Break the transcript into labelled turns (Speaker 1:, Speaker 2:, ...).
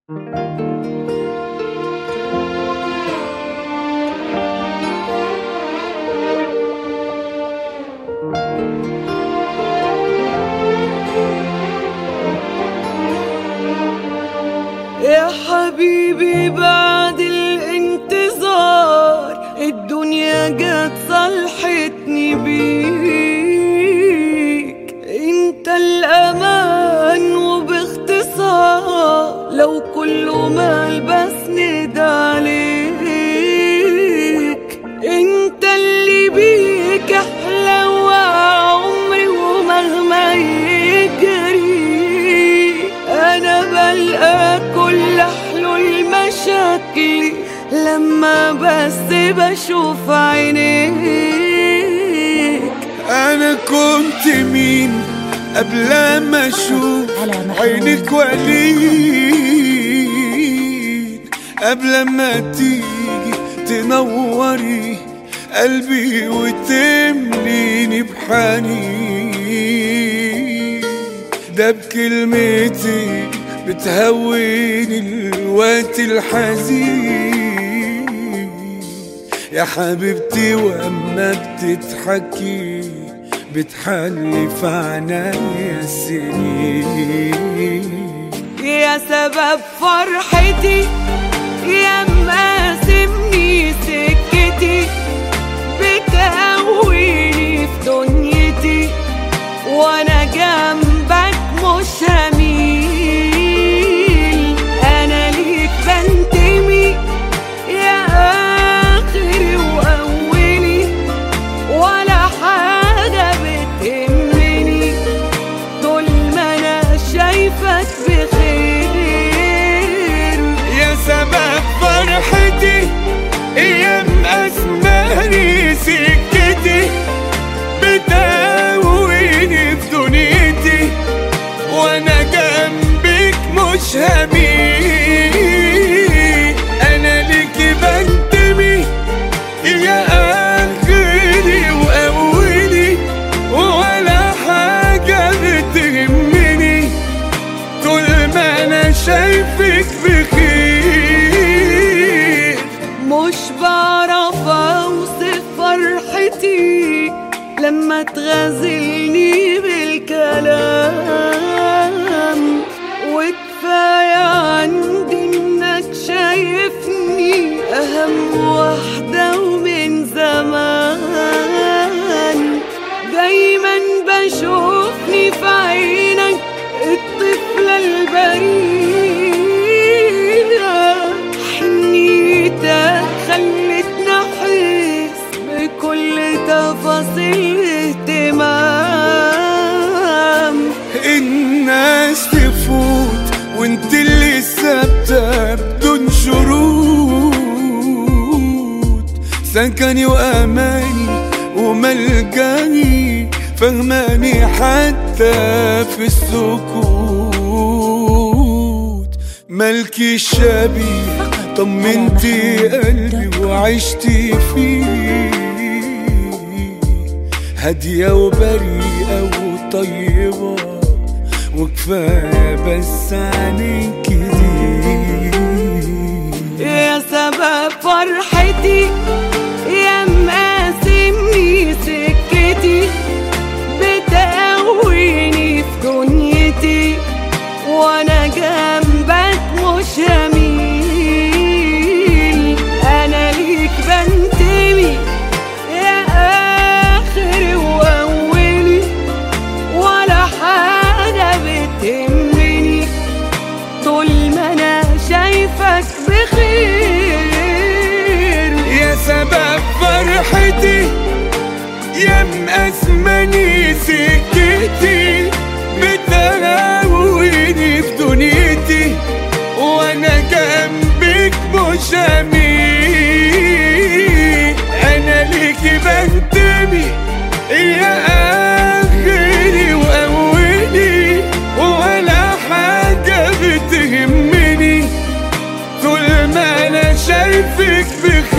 Speaker 1: يا حبيبي بعد الانتظار الدنيا جت صلحتني بيك، انت الامان وباختصار لو كله مال بسند عليك، انت اللي بيك احلى وعمري ومهما يجري انا بلقى كل حلول مشاكلي لما بس بشوف عينيك.
Speaker 2: انا كنت مين قبل ما اشوف عينك وليد، قبل ما تيجي تنوري قلبي وتمليني بحنين، ده بكلمتك بتهوني الوقت الحزين يا حبيبتي، واما بتضحكي بتحلي في عنايا السنين،
Speaker 1: يا سبب فرحتي يا مقاسمني سكتي، بتقويني في دنيتي وانا جنبك مش هميل، انا ليك بنتمي يا اخري واولي ولا حاجه بتهمني طول ما انا شايفك بخير،
Speaker 2: يا سبب فرحتي يا مقاسماني سكتي، بتقويني في دنيتي وانا جنبك مش هميل، انا ليكي بنتمي يا اخري واولي ولا حاجه بتهمني طول ما انا شايفك بخير.
Speaker 1: مش بعرف اوصف فرحتي لما تغازلني بالكلام، وكفاية عندي انك شايفني اهم واحدة ومن زمان، دايما بشوفني في عينك الطفلة البريئة، حنيتك خلتني احس بكل تفاصيل اهتمام،
Speaker 2: الناس تفوت وانت اللي ثابته بدون شروط، سكني واماني وملجاني فهماني حتى في السكوت، ملكي الشبيه طمنتي قلبي وعشتي فيه، هادية وبريئة وطيبة وكفاية بس عنك دي،
Speaker 1: يا سبب فرحتي يا مقاسمني سكتي، بتقويني في دنيتي وانا جنبك مش هميل، انا ليك بنتمي يا اخري واولي ولا حاجه بتهمني طول ما انا شايفك بخير،
Speaker 2: يا سبب فرحتي يا مقاسماني سكتي، بتهوني في دنيتي وانا جنبك مش هميل، انا ليكي بنتمي يا اخري واولي ولا حاجه بتهمني طول ما انا شايفك بخير.